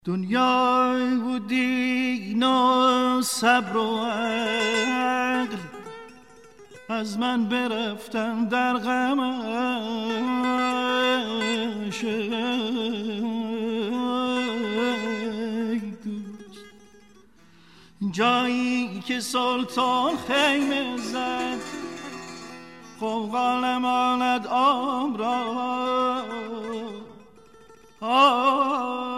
دنیای و دین و صبر و عقل از من برفتن در غمش، جایی که سلطان خیمه زد قوقا نماند آب را.